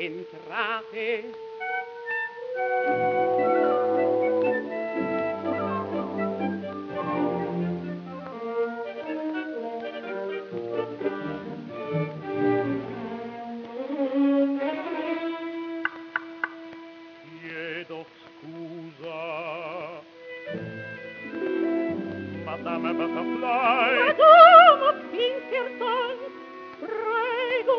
entrate. Chiedo scusa, Madame Butterfly. Madame Pinkerton, prego.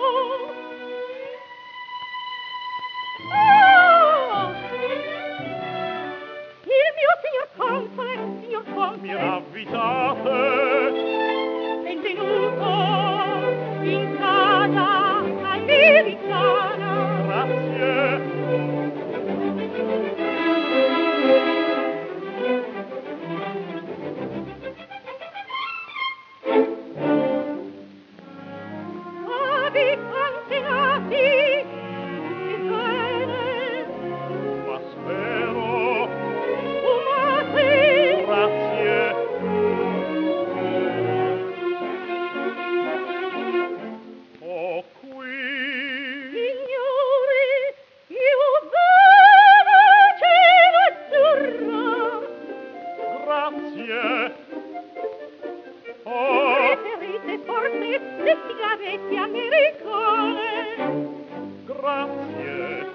Il mio signor console, signor console. Mi ravvisate. Benvenuto in casa americana. Grazie. Abitanti nati, bene, Ma spero. fumati. Grazie. Ho qui. Signori, io vedo cielo azzurro. Grazie. Oh, Preferite forse le sigarette americane? grazie.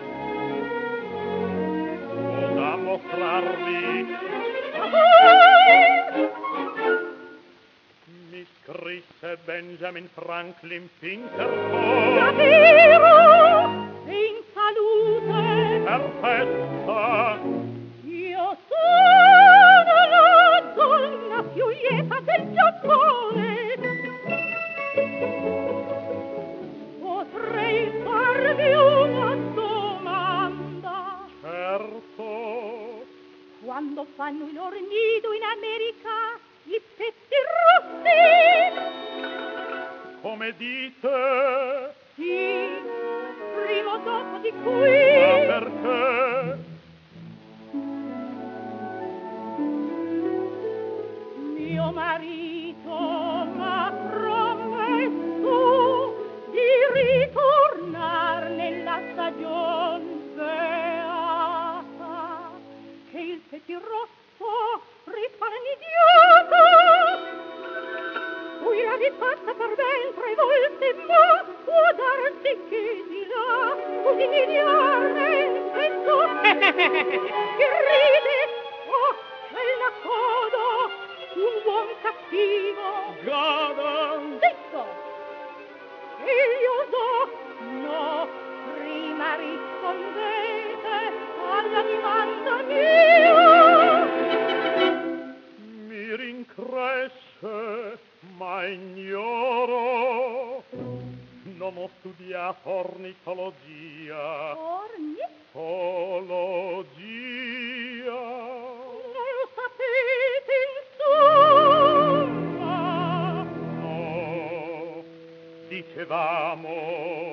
Ho da mostrarvi. A voi! Mi scrisse Benjamin Franklin Pinkerton. Davvero? E in salute? Perfetta. Io sono la donna più lieta del Giappone. Potrei farvi una domanda. Certo. Quando fanno il loro nido in America i pettirossi? Come dite? Sì, prima o dopo di Ma qui. perché? Mio marito m'ha promesso di ritornar nella stagion beata, che il pettirosso risparmi idiota. Fuira di pazza per ben 3 volte, ma può darsi che di là così miliarmente che ride. Oh, quella coda, un buon cattivo. Gada. Zitto! E io do, no, prima rispondete alla domanda mia. Mi rincresce, ma ignoro. Non ho studiato ornitologia. Ornitologia? Non lo sapete, insomma. No, dicevamo